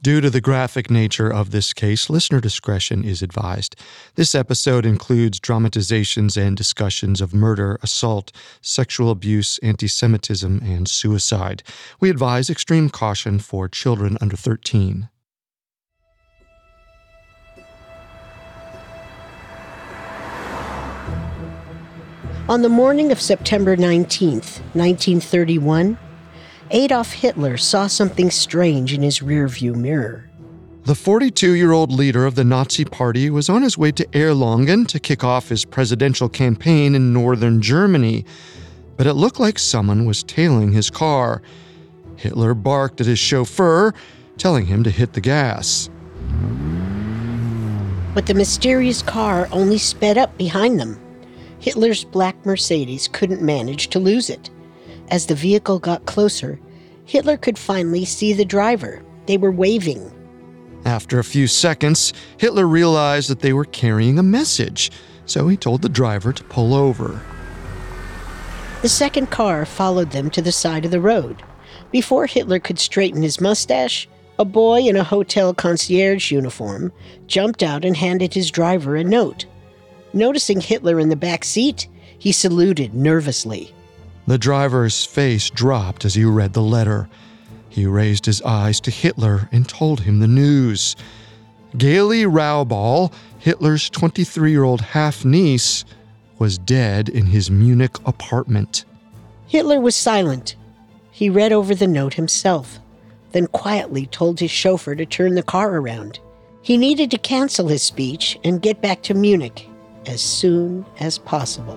Due to the graphic nature of this case, listener discretion is advised. This episode includes dramatizations and discussions of murder, assault, sexual abuse, anti-Semitism, and suicide. We advise extreme caution for children under 13. On the morning of September 19th, 1931, Adolf Hitler saw something strange in his rearview mirror. The 42-year-old leader of the Nazi Party was on his way to Erlangen to kick off his presidential campaign in northern Germany, but it looked like someone was tailing his car. Hitler barked at his chauffeur, telling him to hit the gas. But the mysterious car only sped up behind them. Hitler's black Mercedes couldn't manage to lose it. As the vehicle got closer, Hitler could finally see the driver. They were waving. After a few seconds, Hitler realized that they were carrying a message, so he told the driver to pull over. The second car followed them to the side of the road. Before Hitler could straighten his mustache, a boy in a hotel concierge uniform jumped out and handed his driver a note. Noticing Hitler in the back seat, he saluted nervously. The driver's face dropped as he read the letter. He raised his eyes to Hitler and told him the news. Gaily Raubal, Hitler's 23-year-old half-niece, was dead in his Munich apartment. Hitler was silent. He read over the note himself, then quietly told his chauffeur to turn the car around. He needed to cancel his speech and get back to Munich as soon as possible.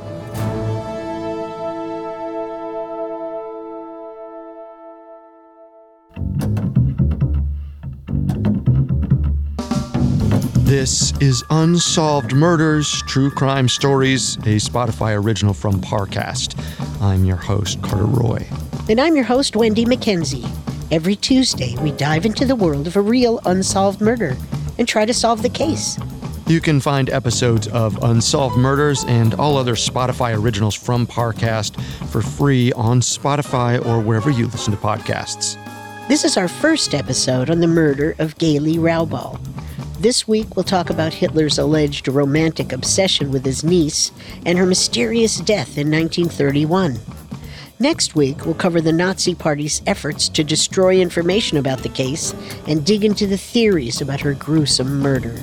This is Unsolved Murders, True Crime Stories, a Spotify original from Parcast. I'm your host, Carter Roy. And I'm your host, Wendy McKenzie. Every Tuesday, we dive into the world of a real unsolved murder and try to solve the case. You can find episodes of Unsolved Murders and all other Spotify originals from Parcast for free on Spotify or wherever you listen to podcasts. This is our first episode on the murder of Gaily Raubal. This week, we'll talk about Hitler's alleged romantic obsession with his niece and her mysterious death in 1931. Next week, we'll cover the Nazi Party's efforts to destroy information about the case and dig into the theories about her gruesome murder.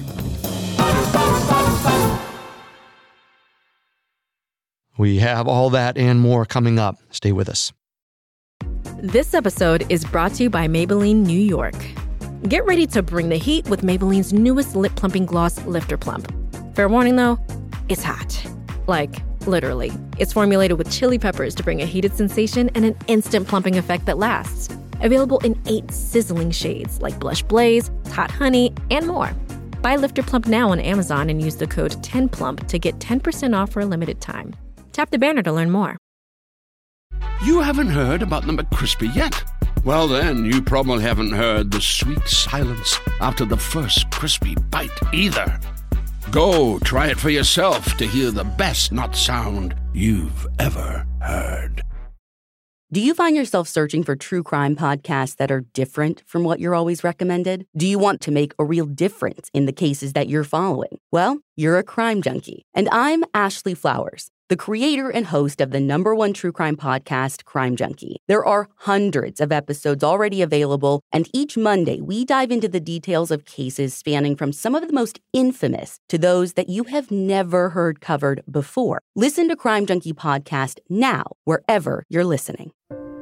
We have all that and more coming up. Stay with us. This episode is brought to you by Maybelline New York. Get ready to bring the heat with Maybelline's newest lip-plumping gloss, Lifter Plump. Fair warning, though, it's hot. Like, literally. It's formulated with chili peppers to bring a heated sensation and an instant plumping effect that lasts. Available in 8 sizzling shades like Blush Blaze, Hot Honey, and more. Buy Lifter Plump now on Amazon and use the code 10PLUMP to get 10% off for a limited time. Tap the banner to learn more. You haven't heard about the McCrispy yet? Well, then, you probably haven't heard the sweet silence after the first crispy bite either. Go try it for yourself to hear the best nut sound you've ever heard. Do you find yourself searching for true crime podcasts that are different from what you're always recommended? Do you want to make a real difference in the cases that you're following? Well, you're a crime junkie. And I'm Ashley Flowers, the creator and host of the #1 true crime podcast, Crime Junkie. There are hundreds of episodes already available, and each Monday we dive into the details of cases spanning from some of the most infamous to those that you have never heard covered before. Listen to Crime Junkie Podcast now, wherever you're listening.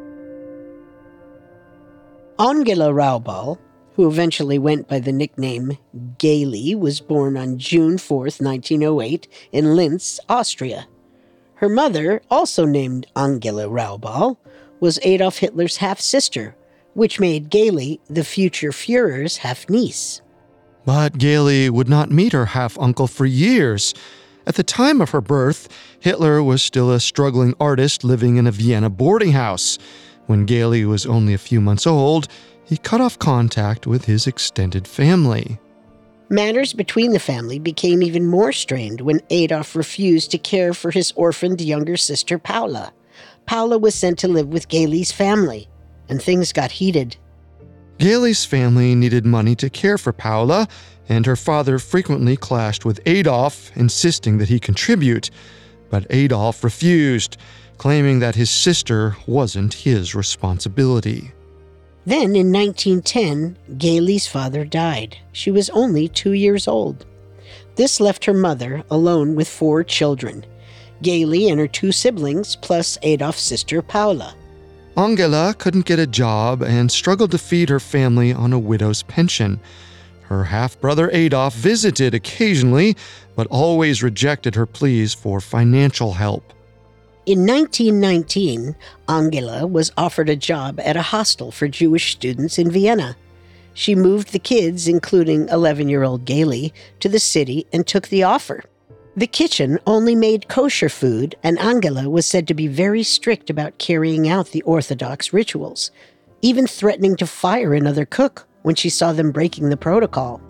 Angela Raubal, who eventually went by the nickname Gaily, was born on June 4th, 1908, in Linz, Austria. Her mother, also named Angela Raubal, was Adolf Hitler's half-sister, which made Gaily the future Führer's half-niece. But Gaily would not meet her half-uncle for years. At the time of her birth, Hitler was still a struggling artist living in a Vienna boarding house. When Gaily was only a few months old, he cut off contact with his extended family. Matters between the family became even more strained when Adolf refused to care for his orphaned younger sister Paula. Paula was sent to live with Gaily's family, and things got heated. Gailey's family needed money to care for Paula, and her father frequently clashed with Adolf, insisting that he contribute. But Adolf refused, claiming that his sister wasn't his responsibility. Then, in 1910, Gailey's father died. She was only 2 years old. This left her mother alone with 4 children, Gailey and her 2 siblings, plus Adolf's sister Paula. Angela couldn't get a job and struggled to feed her family on a widow's pension. Her half-brother Adolf visited occasionally, but always rejected her pleas for financial help. In 1919, Angela was offered a job at a hostel for Jewish students in Vienna. She moved the kids, including 11-year-old Gailey, to the city and took the offer. The kitchen only made kosher food, and Angela was said to be very strict about carrying out the Orthodox rituals, even threatening to fire another cook when she saw them breaking the protocol.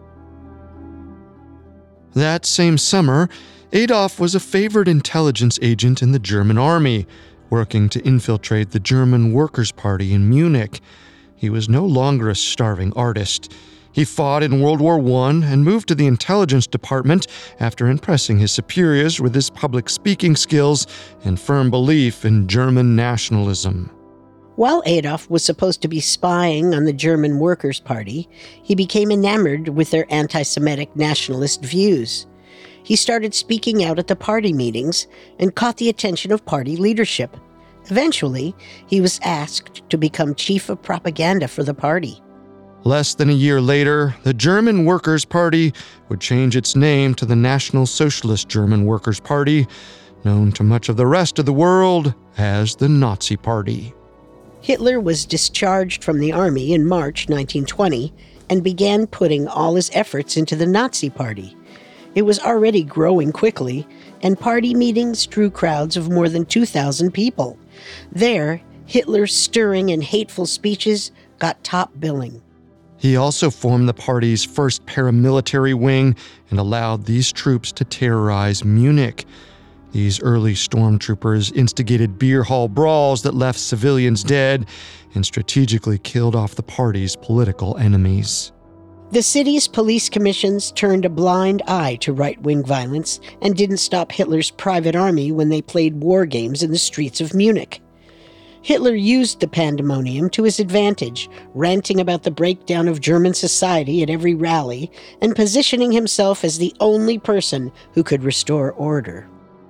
That same summer, Adolf was a favored intelligence agent in the German army, working to infiltrate the German Workers' Party in Munich. He was no longer a starving artist. He fought in World War I and moved to the intelligence department after impressing his superiors with his public speaking skills and firm belief in German nationalism. While Adolf was supposed to be spying on the German Workers' Party, he became enamored with their anti-Semitic nationalist views. He started speaking out at the party meetings and caught the attention of party leadership. Eventually, he was asked to become chief of propaganda for the party. Less than a year later, the German Workers' Party would change its name to the National Socialist German Workers' Party, known to much of the rest of the world as the Nazi Party. Hitler was discharged from the army in March 1920 and began putting all his efforts into the Nazi Party. It was already growing quickly, and party meetings drew crowds of more than 2,000 people. There, Hitler's stirring and hateful speeches got top billing. He also formed the party's first paramilitary wing and allowed these troops to terrorize Munich. These early stormtroopers instigated beer hall brawls that left civilians dead and strategically killed off the party's political enemies. The city's police commissions turned a blind eye to right-wing violence and didn't stop Hitler's private army when they played war games in the streets of Munich. Hitler used the pandemonium to his advantage, ranting about the breakdown of German society at every rally and positioning himself as the only person who could restore order.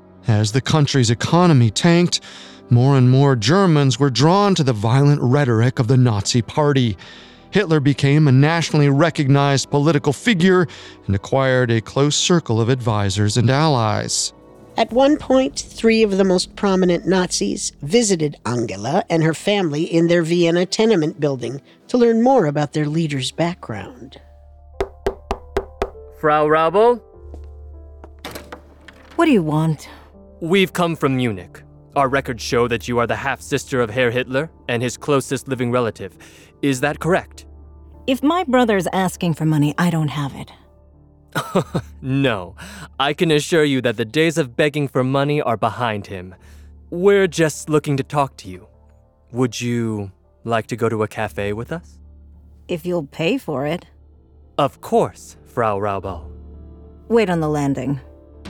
As the country's economy tanked, more and more Germans were drawn to the violent rhetoric of the Nazi Party. Hitler became a nationally recognized political figure and acquired a close circle of advisors and allies. At one point, 3 of the most prominent Nazis visited Angela and her family in their Vienna tenement building to learn more about their leader's background. Frau Raubel? What do you want? We've come from Munich. Our records show that you are the half-sister of Herr Hitler and his closest living relative. Is that correct? If my brother's asking for money, I don't have it. No. I can assure you that the days of begging for money are behind him. We're just looking to talk to you. Would you like to go to a cafe with us? If you'll pay for it. Of course, Frau Raubel. Wait on the landing.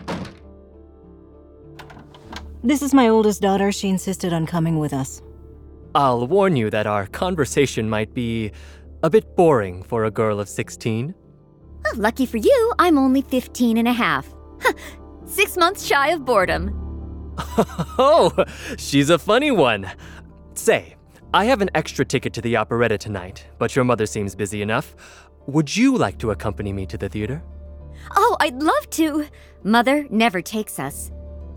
This is my oldest daughter. She insisted on coming with us. I'll warn you that our conversation might be a bit boring for a girl of 16. Oh, lucky for you, I'm only 15 and a half. 6 months shy of boredom. Oh, she's a funny one. Say, I have an extra ticket to the operetta tonight, but your mother seems busy enough. Would you like to accompany me to the theater? Oh, I'd love to. Mother never takes us.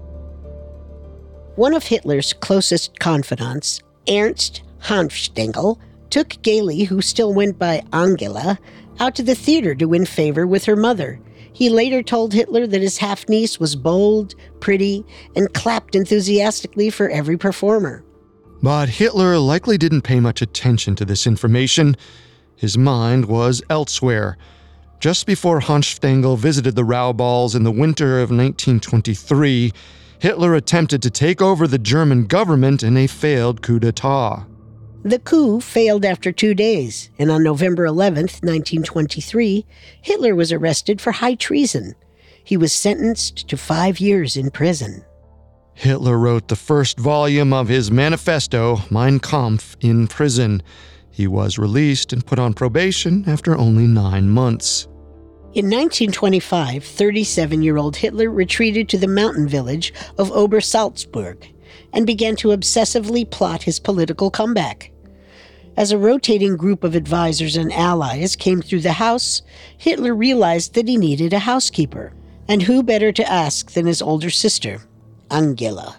One of Hitler's closest confidants, Ernst Hanfstaengl, took Gailey, who still went by Angela, out to the theater to win favor with her mother. He later told Hitler that his half-niece was bold, pretty, and clapped enthusiastically for every performer. But Hitler likely didn't pay much attention to this information. His mind was elsewhere. Just before Hanfstaengl visited the Raubals in the winter of 1923, Hitler attempted to take over the German government in a failed coup d'etat. The coup failed after 2 days, and on November 11th, 1923, Hitler was arrested for high treason. He was sentenced to 5 years in prison. Hitler wrote the first volume of his manifesto, Mein Kampf, in prison. He was released and put on probation after only 9 months. In 1925, 37-year-old Hitler retreated to the mountain village of Obersalzberg and began to obsessively plot his political comeback. As a rotating group of advisors and allies came through the house, Hitler realized that he needed a housekeeper. And who better to ask than his older sister, Angela?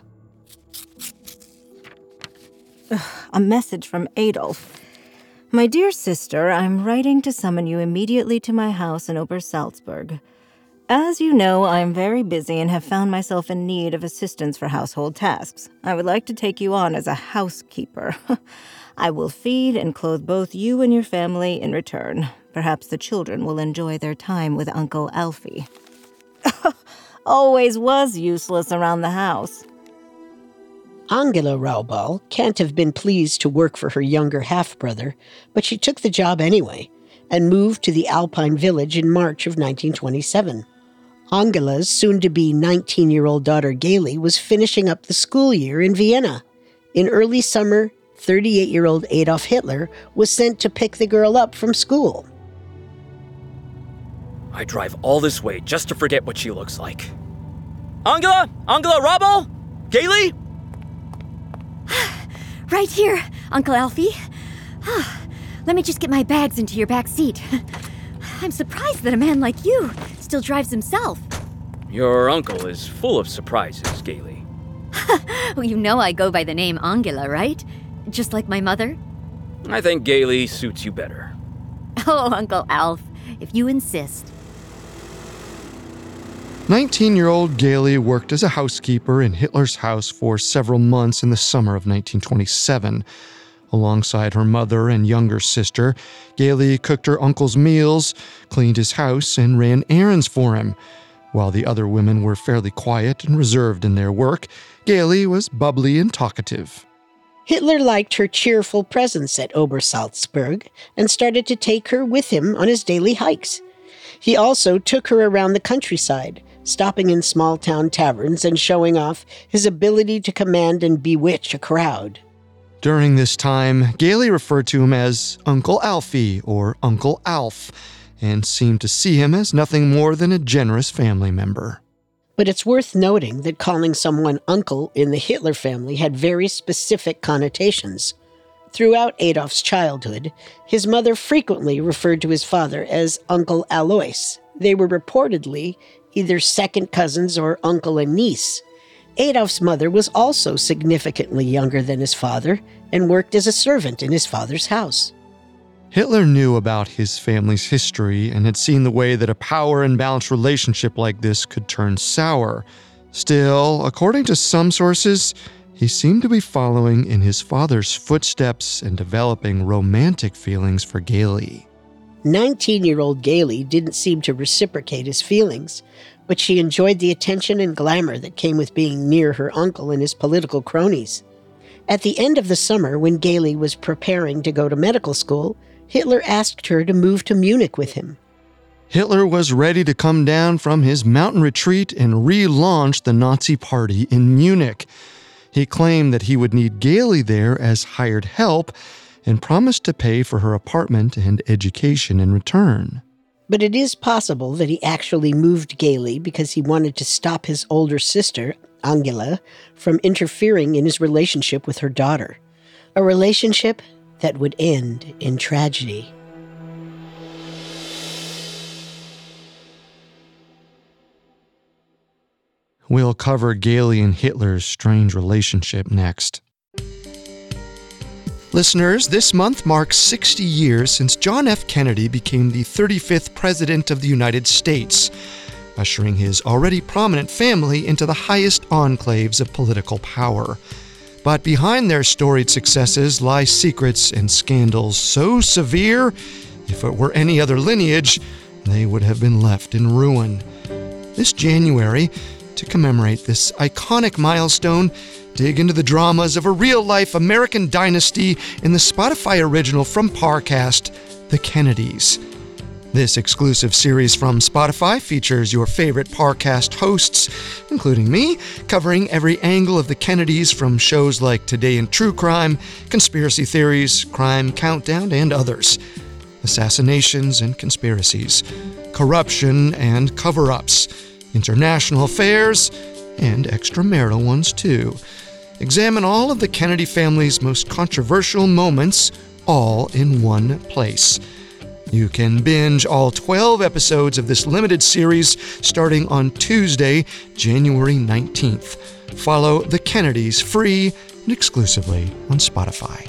A message from Adolf. My dear sister, I'm writing to summon you immediately to my house in Obersalzberg. As you know, I'm very busy and have found myself in need of assistance for household tasks. I would like to take you on as a housekeeper. I will feed and clothe both you and your family in return. Perhaps the children will enjoy their time with Uncle Alfie. Always was useless around the house. Angela Raubal can't have been pleased to work for her younger half-brother, but she took the job anyway and moved to the Alpine village in March of 1927. Angela's soon-to-be 19-year-old daughter Gaily was finishing up the school year in Vienna. In early summer, 38-year-old Adolf Hitler was sent to pick the girl up from school. I drive all this way just to forget what she looks like. Angela Raubal? Gaily? Right here, Uncle Alfie. Let me just get my bags into your back seat. I'm surprised that a man like you still drives himself. Your uncle is full of surprises, Gaily. Well, you know I go by the name Angela, right? Just like my mother? I think Gaily suits you better. Oh, Uncle Alf, if you insist. 19-year-old Gaily worked as a housekeeper in Hitler's house for several months in the summer of 1927. Alongside her mother and younger sister, Gaily cooked her uncle's meals, cleaned his house, and ran errands for him. While the other women were fairly quiet and reserved in their work, Gaily was bubbly and talkative. Hitler liked her cheerful presence at Obersalzberg and started to take her with him on his daily hikes. He also took her around the countryside, stopping in small-town taverns and showing off his ability to command and bewitch a crowd. During this time, Gaily referred to him as Uncle Alfie or Uncle Alf, and seemed to see him as nothing more than a generous family member. But it's worth noting that calling someone uncle in the Hitler family had very specific connotations. Throughout Adolf's childhood, his mother frequently referred to his father as Uncle Alois. They were reportedly either second cousins or uncle and niece. Adolf's mother was also significantly younger than his father and worked as a servant in his father's house. Hitler knew about his family's history and had seen the way that a power and balanced relationship like this could turn sour. Still, according to some sources, he seemed to be following in his father's footsteps and developing romantic feelings for Gaily. 19-year-old Gaily didn't seem to reciprocate his feelings, but she enjoyed the attention and glamour that came with being near her uncle and his political cronies. At the end of the summer, when Gaily was preparing to go to medical school, Hitler asked her to move to Munich with him. Hitler was ready to come down from his mountain retreat and relaunch the Nazi Party in Munich. He claimed that he would need Gaily there as hired help and promised to pay for her apartment and education in return. But it is possible that he actually moved Gaily because he wanted to stop his older sister, Angela, from interfering in his relationship with her daughter. A relationship that would end in tragedy. We'll cover Gaily and Hitler's strange relationship next. Listeners, this month marks 60 years since John F. Kennedy became the 35th President of the United States, ushering his already prominent family into the highest enclaves of political power. But behind their storied successes lie secrets and scandals so severe, if it were any other lineage, they would have been left in ruin. This January, To commemorate this iconic milestone, dig into the dramas of a real-life American dynasty in the Spotify original from Parcast, The Kennedys. This exclusive series from Spotify features your favorite Parcast hosts, including me, covering every angle of the Kennedys from shows like Today in True Crime, Conspiracy Theories, Crime Countdown, and others. Assassinations and conspiracies, corruption and cover-ups, international affairs, and extramarital ones too. Examine all of the Kennedy family's most controversial moments, all in one place. You can binge all 12 episodes of this limited series starting on Tuesday, January 19th. Follow The Kennedys free and exclusively on Spotify.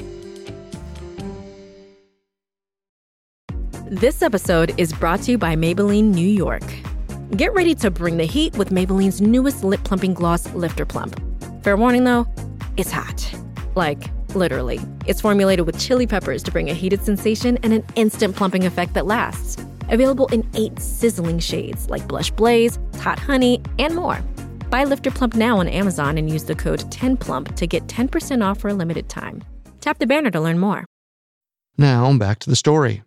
This episode is brought to you by Maybelline New York. Get ready to bring the heat with Maybelline's newest lip plumping gloss, Lifter Plump. Fair warning though, it's hot. Like, literally. It's formulated with chili peppers to bring a heated sensation and an instant plumping effect that lasts. Available in 8 sizzling shades like Blush Blaze, Hot Honey, and more. Buy Lifter Plump now on Amazon and use the code 10PLUMP to get 10% off for a limited time. Tap the banner to learn more. Now, back to the story.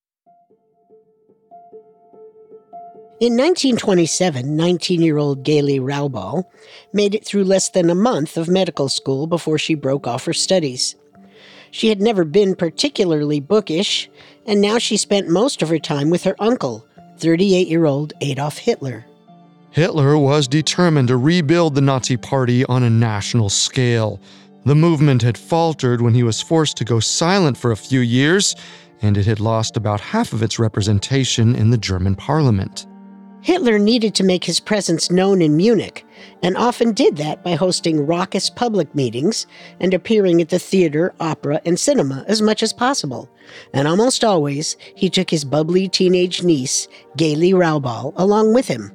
In 1927, 19-year-old Gayle Raubal made it through less than a month of medical school before she broke off her studies. She had never been particularly bookish, and now she spent most of her time with her uncle, 38-year-old Adolf Hitler. Hitler was determined to rebuild the Nazi Party on a national scale. The movement had faltered when he was forced to go silent for a few years, and it had lost about half of its representation in the German parliament. Hitler needed to make his presence known in Munich, and often did that by hosting raucous public meetings and appearing at the theater, opera, and cinema as much as possible. And almost always, he took his bubbly teenage niece, Gayle Raubal, along with him.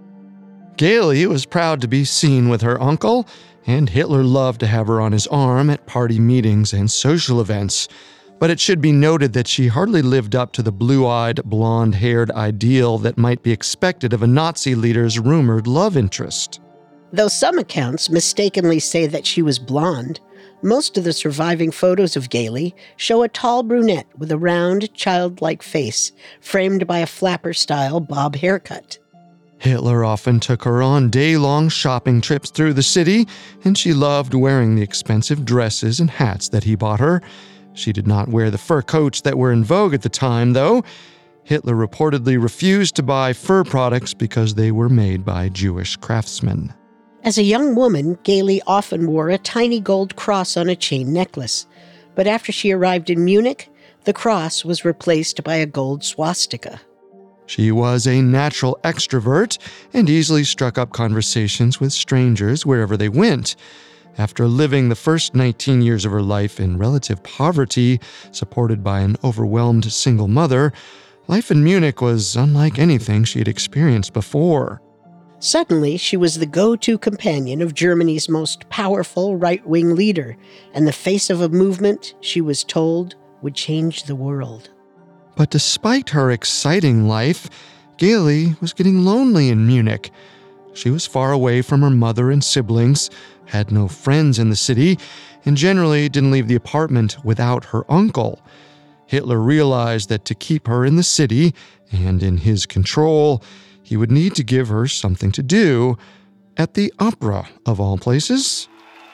Gayle was proud to be seen with her uncle, and Hitler loved to have her on his arm at party meetings and social events. But it should be noted that she hardly lived up to the blue-eyed, blonde-haired ideal that might be expected of a Nazi leader's rumored love interest. Though some accounts mistakenly say that she was blonde, most of the surviving photos of Gayle show a tall brunette with a round, childlike face, framed by a flapper-style bob haircut. Hitler often took her on day-long shopping trips through the city, and she loved wearing the expensive dresses and hats that he bought her. She did not wear the fur coats that were in vogue at the time, though. Hitler reportedly refused to buy fur products because they were made by Jewish craftsmen. As a young woman, Gayle often wore a tiny gold cross on a chain necklace, but after she arrived in Munich, the cross was replaced by a gold swastika. She was a natural extrovert and easily struck up conversations with strangers wherever they went. After living the first 19 years of her life in relative poverty, supported by an overwhelmed single mother, life in Munich was unlike anything she had experienced before. Suddenly, she was the go-to companion of Germany's most powerful right-wing leader, and the face of a movement she was told would change the world. But despite her exciting life, Gayle was getting lonely in Munich. She was far away from her mother and siblings, had no friends in the city, and generally didn't leave the apartment without her uncle. Hitler realized that to keep her in the city and in his control, he would need to give her something to do at the opera, of all places.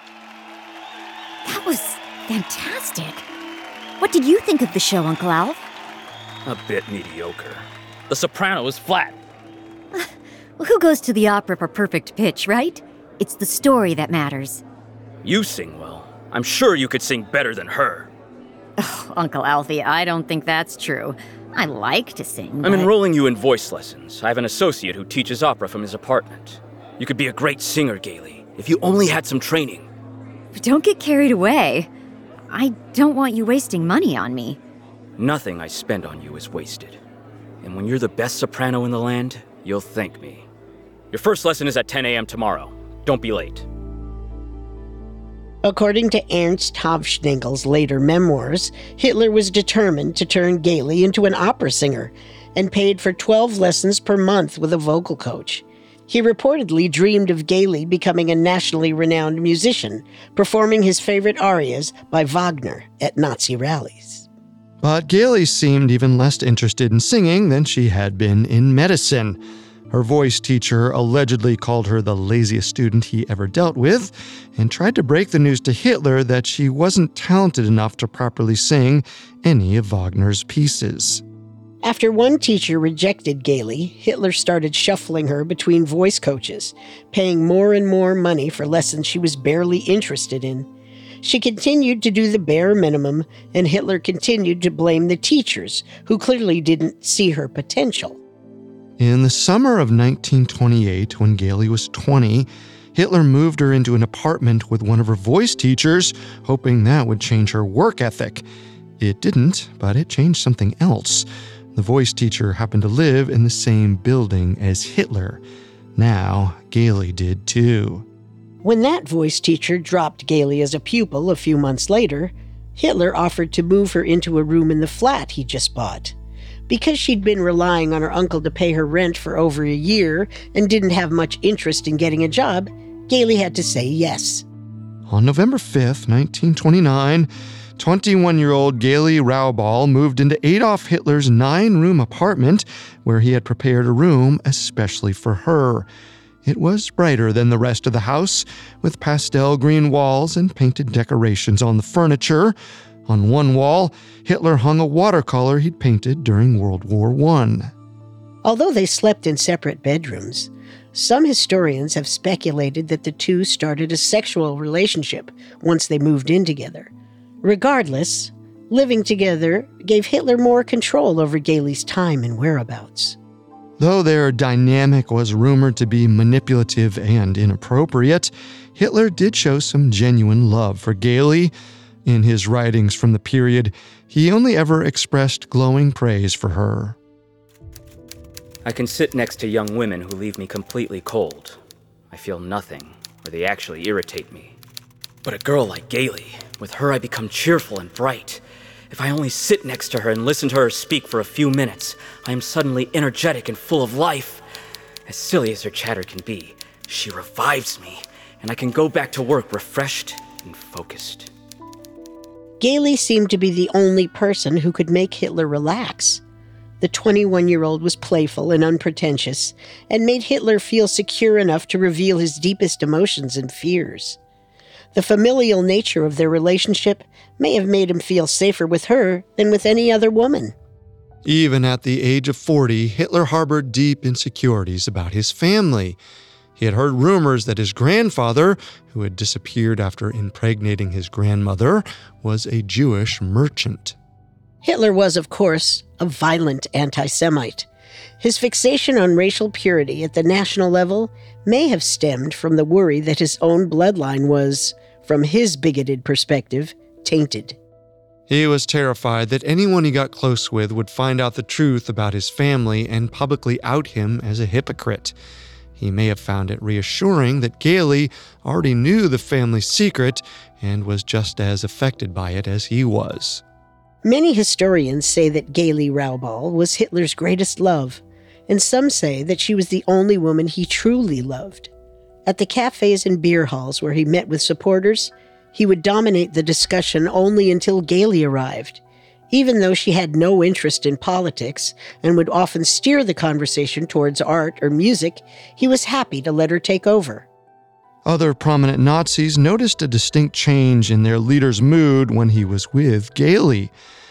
That was fantastic. What did you think of the show, Uncle Alf? A bit mediocre. The soprano is flat. Well, who goes to the opera for perfect pitch, right? It's the story that matters. You sing well. I'm sure you could sing better than her. Oh, Uncle Alfie, I don't think that's true. I like to sing, I'm enrolling you in voice lessons. I have an associate who teaches opera from his apartment. You could be a great singer, Gayle, if you only had some training. Don't get carried away. I don't want you wasting money on me. Nothing I spend on you is wasted. And when you're the best soprano in the land, you'll thank me. Your first lesson is at 10 a.m. tomorrow. Don't be late. According to Ernst Hofschnagel's later memoirs, Hitler was determined to turn Gayle into an opera singer and paid for 12 lessons per month with a vocal coach. He reportedly dreamed of gaily becoming a nationally renowned musician, performing his favorite arias by Wagner at Nazi rallies. But Gaily seemed even less interested in singing than she had been in medicine. Her voice teacher allegedly called her the laziest student he ever dealt with and tried to break the news to Hitler that she wasn't talented enough to properly sing any of Wagner's pieces. After one teacher rejected Gaily, Hitler started shuffling her between voice coaches, paying more and more money for lessons she was barely interested in. She continued to do the bare minimum, and Hitler continued to blame the teachers, who clearly didn't see her potential. In the summer of 1928, when Gaily was 20, Hitler moved her into an apartment with one of her voice teachers, hoping that would change her work ethic. It didn't, but it changed something else. The voice teacher happened to live in the same building as Hitler. Now, Gaily did too. When that voice teacher dropped Gaily as a pupil a few months later, Hitler offered to move her into a room in the flat he just bought. Because she'd been relying on her uncle to pay her rent for over a year and didn't have much interest in getting a job, Gaily had to say yes. On November 5th, 1929, 21-year-old Gaily Raubal moved into Adolf Hitler's 9-room apartment where he had prepared a room especially for her. It was brighter than the rest of the house, with pastel green walls and painted decorations on the furniture. On one wall, Hitler hung a watercolor he'd painted during World War I. Although they slept in separate bedrooms, some historians have speculated that the two started a sexual relationship once they moved in together. Regardless, living together gave Hitler more control over Gaily's time and whereabouts. Though their dynamic was rumored to be manipulative and inappropriate, Hitler did show some genuine love for Gaily. In his writings from the period, he only ever expressed glowing praise for her. I can sit next to young women who leave me completely cold. I feel nothing, or they actually irritate me. But a girl like Gaily, with her I become cheerful and bright. If I only sit next to her and listen to her speak for a few minutes, I am suddenly energetic and full of life. As silly as her chatter can be, she revives me, and I can go back to work refreshed and focused. Gaily seemed to be the only person who could make Hitler relax. The 21-year-old was playful and unpretentious, and made Hitler feel secure enough to reveal his deepest emotions and fears. The familial nature of their relationship may have made him feel safer with her than with any other woman. Even at the age of 40, Hitler harbored deep insecurities about his family. He had heard rumors that his grandfather, who had disappeared after impregnating his grandmother, was a Jewish merchant. Hitler was, of course, a violent anti-Semite. His fixation on racial purity at the national level may have stemmed from the worry that his own bloodline was, from his bigoted perspective, tainted. He was terrified that anyone he got close with would find out the truth about his family and publicly out him as a hypocrite. He may have found it reassuring that Gaily already knew the family secret and was just as affected by it as he was. Many historians say that Gaily Raubal was Hitler's greatest love, and some say that she was the only woman he truly loved. At the cafes and beer halls where he met with supporters, he would dominate the discussion only until Gaily arrived. Even though she had no interest in politics and would often steer the conversation towards art or music, he was happy to let her take over. Other prominent Nazis noticed a distinct change in their leader's mood when he was with Gaily.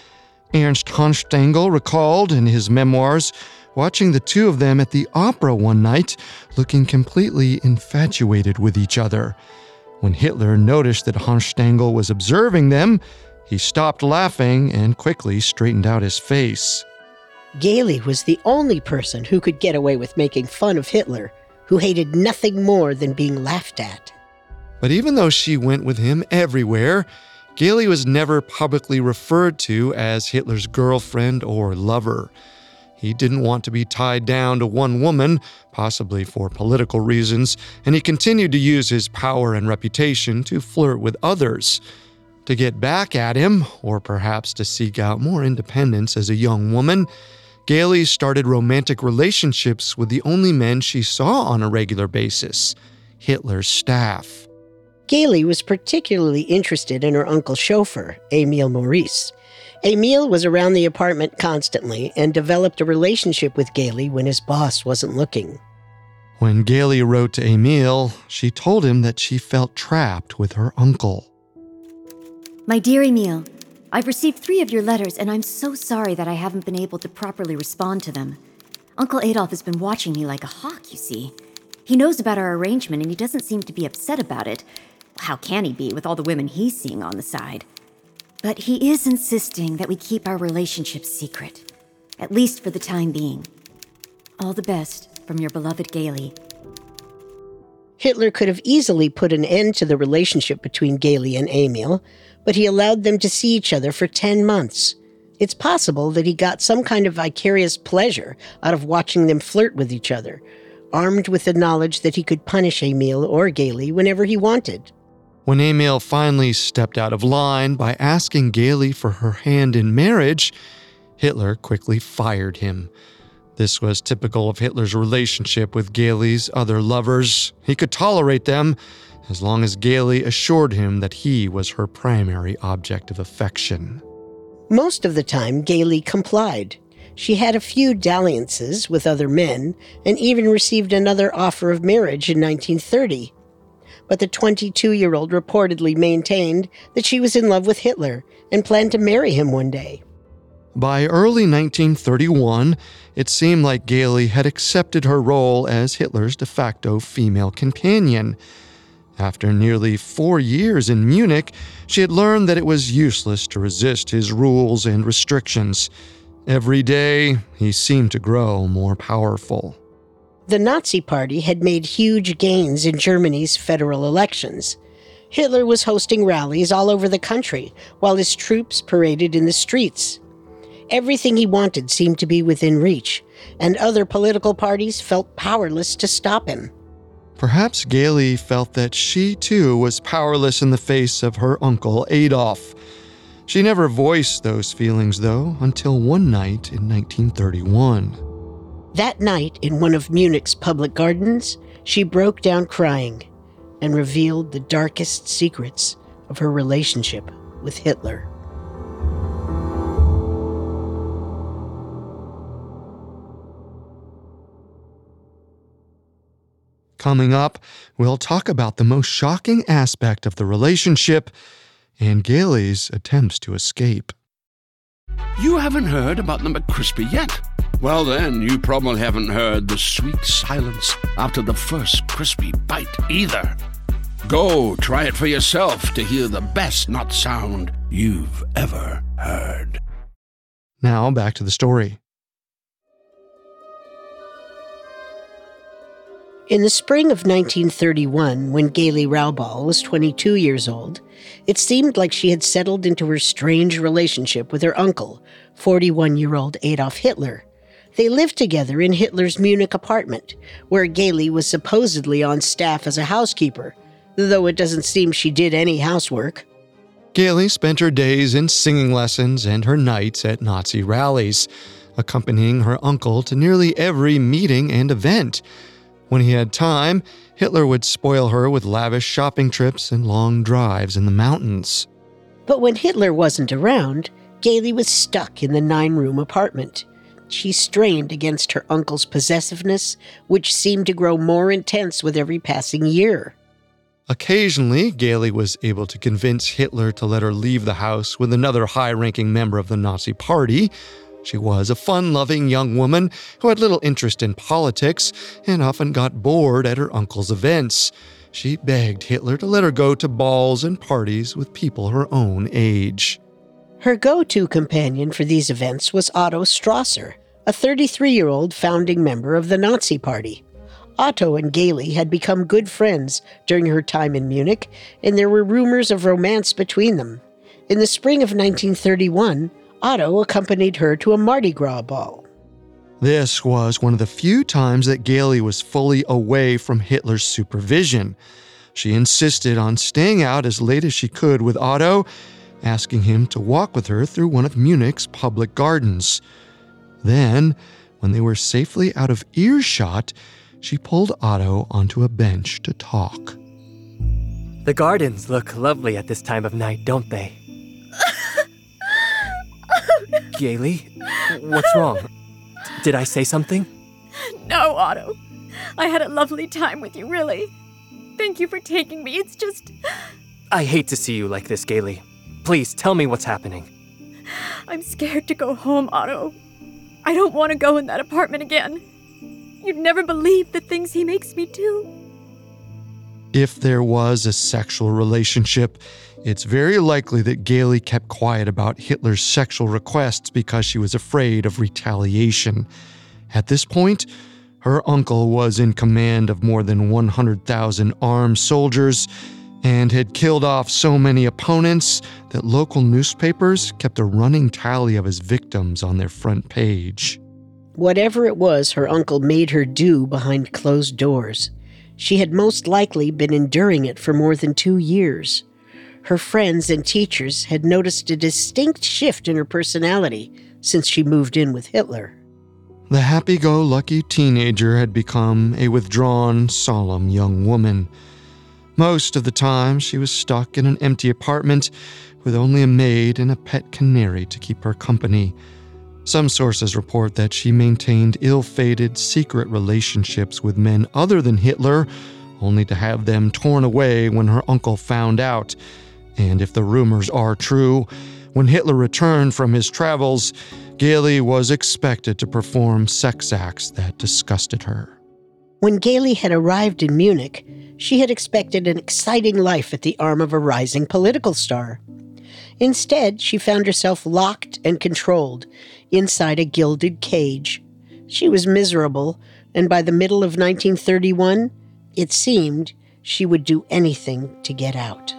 Ernst Hanstengel recalled in his memoirs watching the two of them at the opera one night, looking completely infatuated with each other. When Hitler noticed that Hanstengel was observing them, he stopped laughing and quickly straightened out his face. Gaily was the only person who could get away with making fun of Hitler, who hated nothing more than being laughed at. But even though she went with him everywhere, Gaily was never publicly referred to as Hitler's girlfriend or lover. He didn't want to be tied down to one woman, possibly for political reasons, and he continued to use his power and reputation to flirt with others. To get back at him, or perhaps to seek out more independence as a young woman, Gailey started romantic relationships with the only men she saw on a regular basis, Hitler's staff. Gailey was particularly interested in her uncle's chauffeur, Emil Maurice. Emil was around the apartment constantly and developed a relationship with Gailey when his boss wasn't looking. When Gailey wrote to Emil, she told him that she felt trapped with her uncle. My dear Emil, I've received 3 of your letters, and I'm so sorry that I haven't been able to properly respond to them. Uncle Adolf has been watching me like a hawk, you see. He knows about our arrangement, and he doesn't seem to be upset about it. How can he be with all the women he's seeing on the side? But he is insisting that we keep our relationship secret, at least for the time being. All the best from your beloved Gailey. Hitler could have easily put an end to the relationship between Gailey and Emil, but he allowed them to see each other for 10 months. It's possible that he got some kind of vicarious pleasure out of watching them flirt with each other, armed with the knowledge that he could punish Emil or Gailey whenever he wanted. When Emil finally stepped out of line by asking Gailey for her hand in marriage, Hitler quickly fired him. This was typical of Hitler's relationship with Gailey's other lovers. He could tolerate them as long as Gailey assured him that he was her primary object of affection. Most of the time, Gailey complied. She had a few dalliances with other men and even received another offer of marriage in 1930. But the 22-year-old reportedly maintained that she was in love with Hitler and planned to marry him one day. By early 1931, it seemed like Gailey had accepted her role as Hitler's de facto female companion. After nearly 4 years in Munich, she had learned that it was useless to resist his rules and restrictions. Every day, he seemed to grow more powerful. The Nazi Party had made huge gains in Germany's federal elections. Hitler was hosting rallies all over the country, while his troops paraded in the streets. Everything he wanted seemed to be within reach, and other political parties felt powerless to stop him. Perhaps Gailey felt that she, too, was powerless in the face of her uncle Adolf. She never voiced those feelings, though, until one night in 1931. That night, in one of Munich's public gardens, she broke down crying and revealed the darkest secrets of her relationship with Hitler. Coming up, we'll talk about the most shocking aspect of the relationship and Gailey's attempts to escape. You haven't heard about the McCrispy yet? Well then, you probably haven't heard the sweet silence after the first crispy bite either. Go try it for yourself to hear the best nut sound you've ever heard. Now back to the story. In the spring of 1931, when Gailey Raubal was 22 years old, it seemed like she had settled into her strange relationship with her uncle, 41-year-old Adolf Hitler. They lived together in Hitler's Munich apartment, where Gailey was supposedly on staff as a housekeeper, though it doesn't seem she did any housework. Gailey spent her days in singing lessons and her nights at Nazi rallies, accompanying her uncle to nearly every meeting and event. When he had time, Hitler would spoil her with lavish shopping trips and long drives in the mountains. But when Hitler wasn't around, Gailey was stuck in the 9-room apartment. She strained against her uncle's possessiveness, which seemed to grow more intense with every passing year. Occasionally, Gailey was able to convince Hitler to let her leave the house with another high-ranking member of the Nazi Party. She was a fun-loving young woman who had little interest in politics and often got bored at her uncle's events. She begged Hitler to let her go to balls and parties with people her own age. Her go-to companion for these events was Otto Strasser, a 33-year-old founding member of the Nazi Party. Otto and Gailey had become good friends during her time in Munich, and there were rumors of romance between them. In the spring of 1931, Otto accompanied her to a Mardi Gras ball. This was one of the few times that Gailey was fully away from Hitler's supervision. She insisted on staying out as late as she could with Otto, asking him to walk with her through one of Munich's public gardens. Then, when they were safely out of earshot, she pulled Otto onto a bench to talk. The gardens look lovely at this time of night, don't they? Gailey, what's wrong? Did I say something? No, Otto. I had a lovely time with you, really. Thank you for taking me. It's just... I hate to see you like this, Gailey. Please, tell me what's happening. I'm scared to go home, Otto. I don't want to go in that apartment again. You'd never believe the things he makes me do. If there was a sexual relationship, it's very likely that Gailey kept quiet about Hitler's sexual requests because she was afraid of retaliation. At this point, her uncle was in command of more than 100,000 armed soldiers and had killed off so many opponents that local newspapers kept a running tally of his victims on their front page. Whatever it was her uncle made her do behind closed doors, she had most likely been enduring it for more than 2 years. Her friends and teachers had noticed a distinct shift in her personality since she moved in with Hitler. The happy-go-lucky teenager had become a withdrawn, solemn young woman. Most of the time, she was stuck in an empty apartment with only a maid and a pet canary to keep her company. Some sources report that she maintained ill-fated secret relationships with men other than Hitler, only to have them torn away when her uncle found out. And if the rumors are true, when Hitler returned from his travels, Gailey was expected to perform sex acts that disgusted her. When Gailey had arrived in Munich, she had expected an exciting life at the arm of a rising political star. Instead, she found herself locked and controlled inside a gilded cage. She was miserable, and by the middle of 1931, it seemed she would do anything to get out.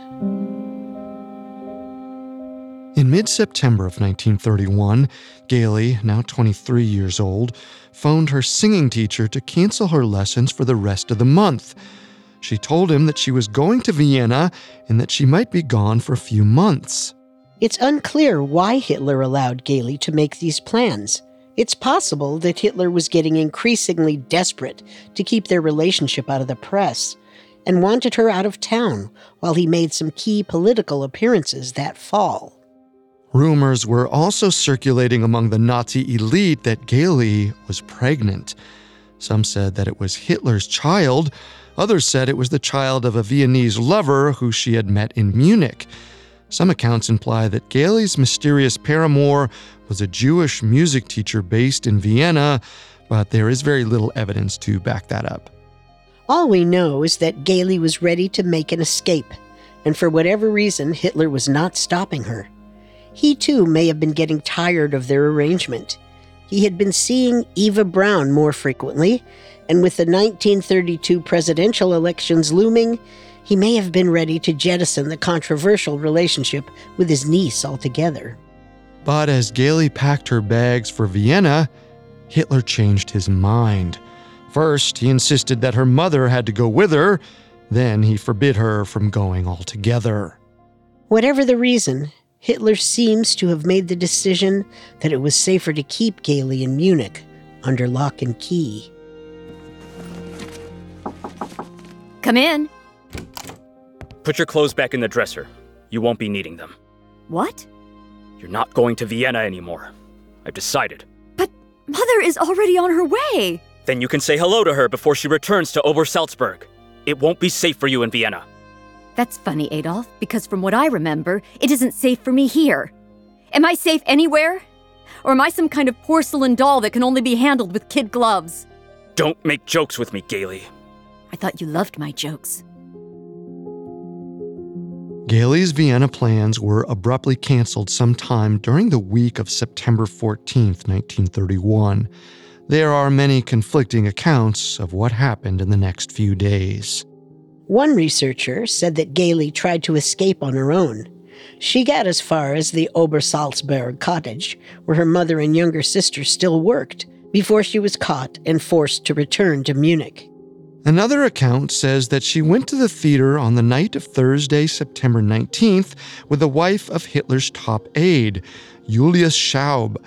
In mid-September of 1931, Gailey, now 23 years old, phoned her singing teacher to cancel her lessons for the rest of the month. She told him that she was going to Vienna and that she might be gone for a few months. It's unclear why Hitler allowed Gailey to make these plans. It's possible that Hitler was getting increasingly desperate to keep their relationship out of the press and wanted her out of town while he made some key political appearances that fall. Rumors were also circulating among the Nazi elite that Gailey was pregnant. Some said that it was Hitler's child. Others said it was the child of a Viennese lover who she had met in Munich. Some accounts imply that Gailey's mysterious paramour was a Jewish music teacher based in Vienna, but there is very little evidence to back that up. All we know is that Gailey was ready to make an escape, and for whatever reason, Hitler was not stopping her. He too may have been getting tired of their arrangement. He had been seeing Eva Braun more frequently, and with the 1932 presidential elections looming, he may have been ready to jettison the controversial relationship with his niece altogether. But as Gailey packed her bags for Vienna, Hitler changed his mind. First, he insisted that her mother had to go with her. Then he forbid her from going altogether. Whatever the reason, Hitler seems to have made the decision that it was safer to keep Gailey in Munich under lock and key. Come in. Put your clothes back in the dresser. You won't be needing them. What? You're not going to Vienna anymore. I've decided. But Mother is already on her way. Then you can say hello to her before she returns to Obersalzberg. It won't be safe for you in Vienna. That's funny, Adolf, because from what I remember, it isn't safe for me here. Am I safe anywhere? Or am I some kind of porcelain doll that can only be handled with kid gloves? Don't make jokes with me, Gailey. I thought you loved my jokes. Gailey's Vienna plans were abruptly canceled sometime during the week of September 14th, 1931. There are many conflicting accounts of what happened in the next few days. One researcher said that Gailey tried to escape on her own. She got as far as the Obersalzberg cottage, where her mother and younger sister still worked, before she was caught and forced to return to Munich. Another account says that she went to the theater on the night of Thursday, September 19th, with the wife of Hitler's top aide, Julius Schaub.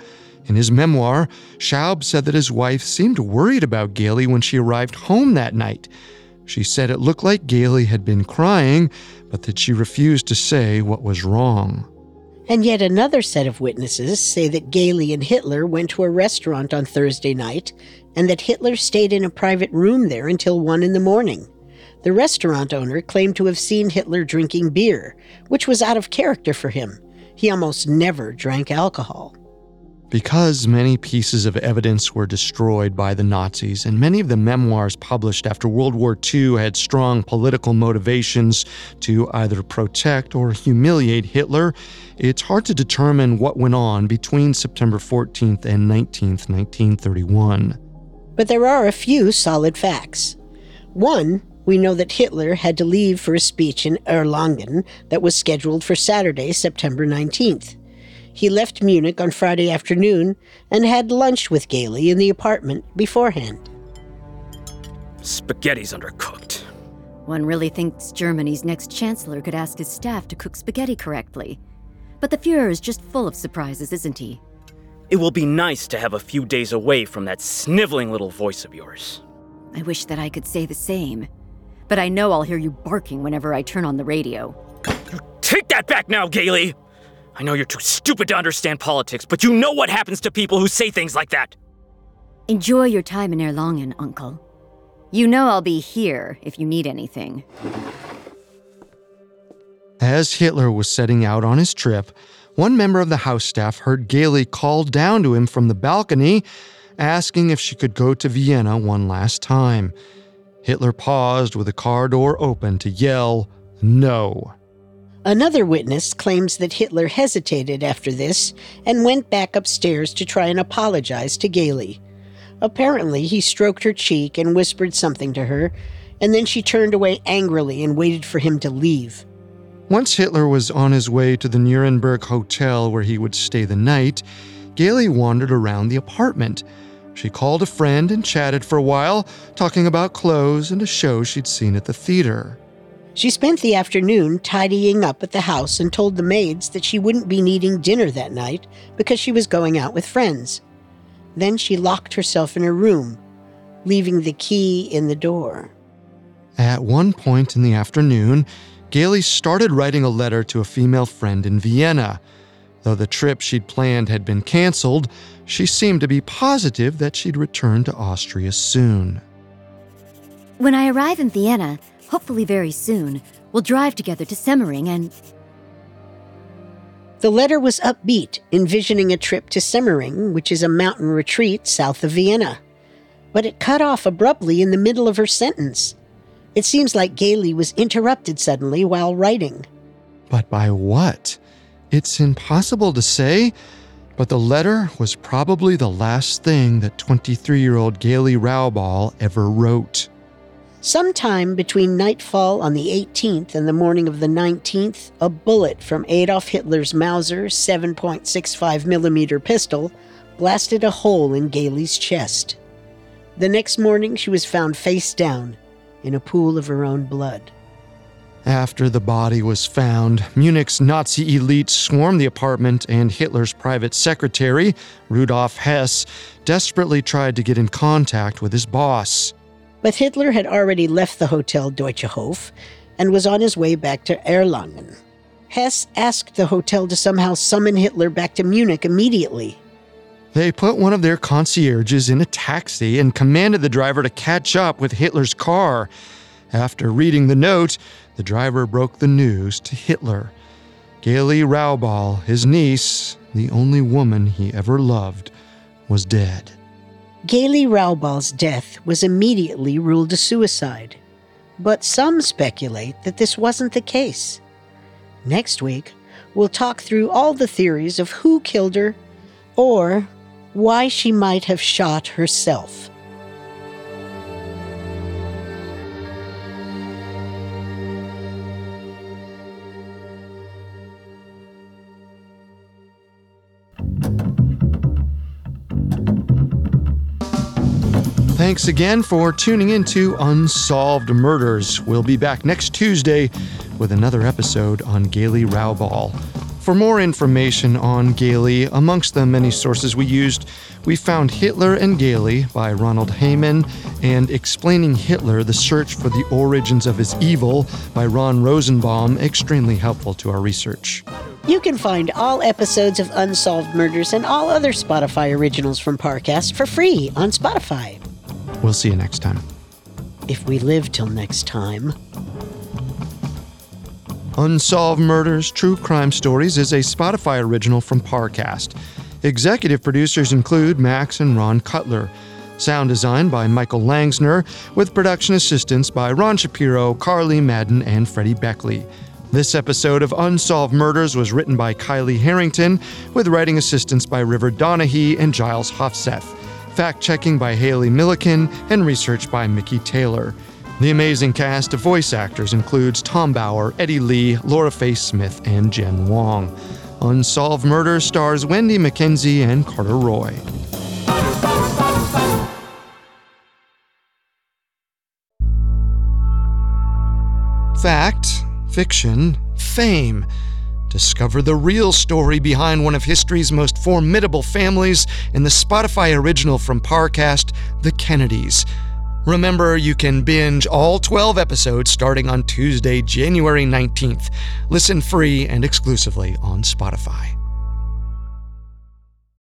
In his memoir, Schaub said that his wife seemed worried about Gailey when she arrived home that night. She said it looked like Gailey had been crying, but that she refused to say what was wrong. And yet another set of witnesses say that Gailey and Hitler went to a restaurant on Thursday night and that Hitler stayed in a private room there until 1 a.m. The restaurant owner claimed to have seen Hitler drinking beer, which was out of character for him. He almost never drank alcohol. Because many pieces of evidence were destroyed by the Nazis, and many of the memoirs published after World War II had strong political motivations to either protect or humiliate Hitler, it's hard to determine what went on between September 14th and 19th, 1931. But there are a few solid facts. One, we know that Hitler had to leave for a speech in Erlangen that was scheduled for Saturday, September 19th. He left Munich on Friday afternoon and had lunch with Gailey in the apartment beforehand. Spaghetti's undercooked. One really thinks Germany's next chancellor could ask his staff to cook spaghetti correctly. But the Fuhrer is just full of surprises, isn't he? It will be nice to have a few days away from that sniveling little voice of yours. I wish that I could say the same. But I know I'll hear you barking whenever I turn on the radio. You take that back now, Gailey! I know you're too stupid to understand politics, but you know what happens to people who say things like that! Enjoy your time in Erlangen, Uncle. You know I'll be here if you need anything. As Hitler was setting out on his trip, one member of the house staff heard Gailey call down to him from the balcony, asking if she could go to Vienna one last time. Hitler paused with the car door open to yell, "No." Another witness claims that Hitler hesitated after this and went back upstairs to try and apologize to Gailey. Apparently, he stroked her cheek and whispered something to her, and then she turned away angrily and waited for him to leave. Once Hitler was on his way to the Nuremberg hotel where he would stay the night, Gailey wandered around the apartment. She called a friend and chatted for a while, talking about clothes and a show she'd seen at the theater. She spent the afternoon tidying up at the house and told the maids that she wouldn't be needing dinner that night because she was going out with friends. Then she locked herself in her room, leaving the key in the door. At one point in the afternoon, Gailey started writing a letter to a female friend in Vienna. Though the trip she'd planned had been canceled, she seemed to be positive that she'd return to Austria soon. When I arrive in Vienna, hopefully very soon, we'll drive together to Semmering and... The letter was upbeat, envisioning a trip to Semmering, which is a mountain retreat south of Vienna. But it cut off abruptly in the middle of her sentence. It seems like Gailey was interrupted suddenly while writing. But by what? It's impossible to say, but the letter was probably the last thing that 23-year-old Gailey Raubal ever wrote. Sometime between nightfall on the 18th and the morning of the 19th, a bullet from Adolf Hitler's Mauser 7.65mm pistol blasted a hole in Gailey's chest. The next morning, she was found face down in a pool of her own blood. After the body was found, Munich's Nazi elite swarmed the apartment, and Hitler's private secretary, Rudolf Hess, desperately tried to get in contact with his boss. But Hitler had already left the Hotel Deutsche Hof and was on his way back to Erlangen. Hess asked the hotel to somehow summon Hitler back to Munich immediately. They put one of their concierges in a taxi and commanded the driver to catch up with Hitler's car. After reading the note, the driver broke the news to Hitler. Gailey Raubal, his niece, the only woman he ever loved, was dead. Gailey Raubal's death was immediately ruled a suicide, but some speculate that this wasn't the case. Next week, we'll talk through all the theories of who killed her or why she might have shot herself. Thanks again for tuning in to Unsolved Murders. We'll be back next Tuesday with another episode on Gailey Raubal. For more information on Gailey, amongst the many sources we used, we found Hitler and Gailey by Ronald Heyman and Explaining Hitler, The Search for the Origins of His Evil by Ron Rosenbaum extremely helpful to our research. You can find all episodes of Unsolved Murders and all other Spotify originals from Parcast for free on Spotify. We'll see you next time. If we live till next time. Unsolved Murders, True Crime Stories is a Spotify original from Parcast. Executive producers include Max and Ron Cutler. Sound design by Michael Langsner, with production assistance by Ron Shapiro, Carly Madden, and Freddie Beckley. This episode of Unsolved Murders was written by Kylie Harrington, with writing assistance by River Donaghy and Giles Hofseth. Fact-checking by Haley Milliken, and research by Mickey Taylor. The amazing cast of voice actors includes Tom Bauer, Eddie Lee, Laura Faye Smith, and Jen Wong. Unsolved Murders stars Wendy McKenzie and Carter Roy. Fact, fiction, fame. Discover the real story behind one of history's most formidable families in the Spotify original from Parcast, The Kennedys. Remember, you can binge all 12 episodes starting on Tuesday, January 19th. Listen free and exclusively on Spotify.